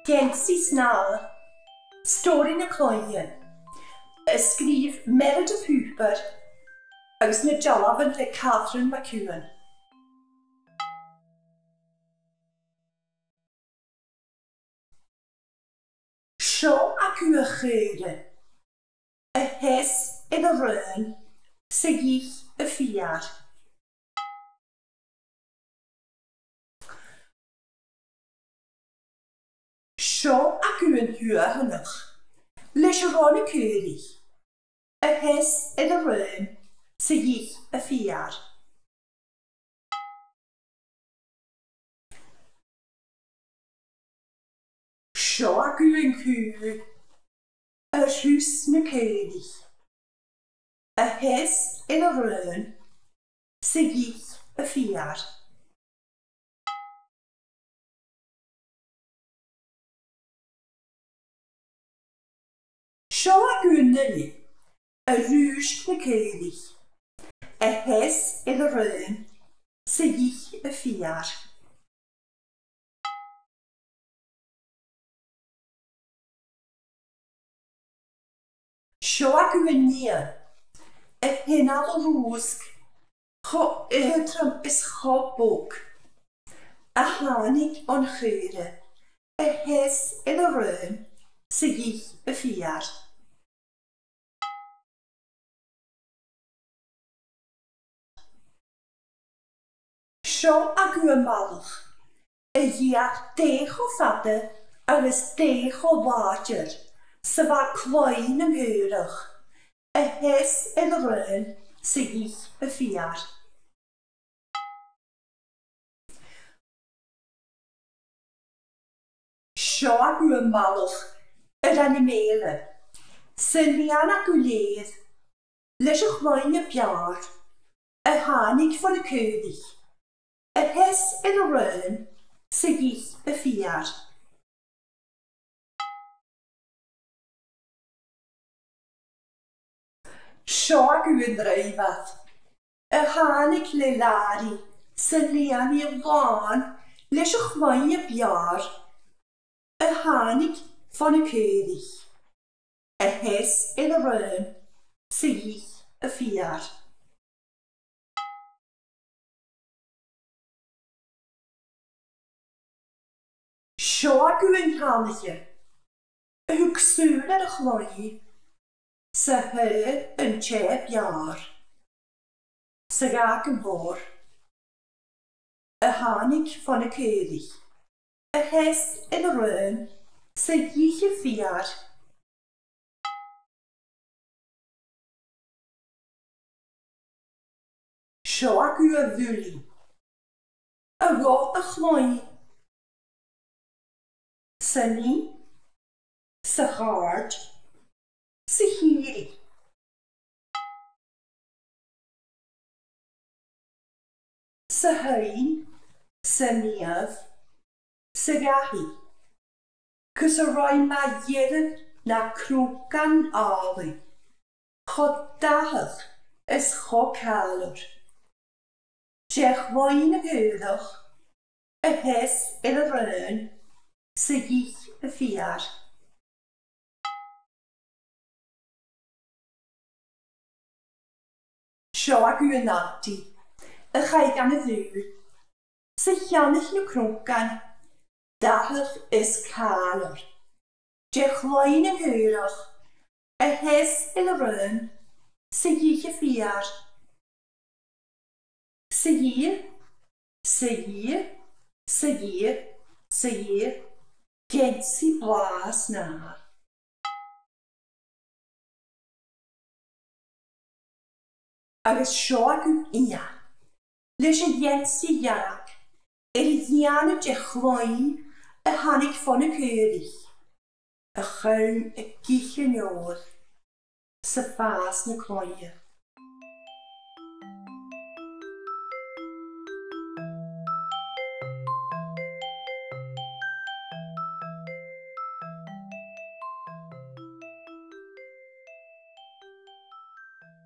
Gensi Snarr, Stori na Cloien, ysgrif Meredith Hooper, agus na Jalafan le Catherine McEwen. Sio ac yw y chyrre, y hes yn y rhan, sy'n gych y ffiar. Sio ac yw yn hwyr hynnych, leis y rhan y cyrri, y hes yn y rhan, sy'n gych y ffiar. Sio ac yw yn hwyr, y rhws na cyrri, y hes yn y rhan, sy'n gych y ffiar. Sio ac yw yn y rhws na cyrri, y hes yn y rhan, sy'n gych y ffiar. Sio ac yw yn y hynaf o rwsg, y hydrym ys chobog, y hanig o'n chyrre, y hes yn y rhan, sy'n gych y ffiar. Sio ac yw y malch, y iach dech o ffadda agos dech o wager, sy'n fa cloen yng nghyrach, y hes yn y rhan, sy'n gych y ffiar. Sio ac yw y malch, yr animele, sy'n lian ac wledd, leis y chloen y biar, y hanig ffon y cyrri, y hes yn y rhan, sy'n gych y ffiar. Sio ac yw yn dreifad, y hanig le lari, sy'n lian i'r lan, leis y chloen y biar, y hanig ffon y cyrri, y hes yn y rhan, sy'n gych y ffiar. Sio ac yw yn rhanige, y hwgsŵn ar y chloi, sy'n hyr yn cheb iar, sy'n gag yn fawr, y hanig ffon y cyrri, y hes yn y rhan, sy'n gych y ffiar. Sio ac yw y ddwli, y ro y chloi, sy'n ni, sy'n hard, sy'n hiri. Sy'n hyn, sy'n niaf, sy'n gahi. Cys y roi mae ierin na crwgan ali. Chod dahach ys cho calwr. Siech foen y gyrwch, y hes yn y rhan, sy'n gych y ffiar. Sio ac yw yn ati, y chai gan y ddŵr, sy'n llanach nhw crwgan, dahach ys calwr. Diech loen yn hyrach, y hes yn y rhan, sy'n gych y ffiar. Sy'n hir, sy'n hir, sy'n hir, sy'n hir, gensi blas na. Agos sio ac yw ia, leis y gensi iarag, ian y dechloi y hanig ffon y cyrri, y chyn y gych yn iodd, sy'n ffas na cloia.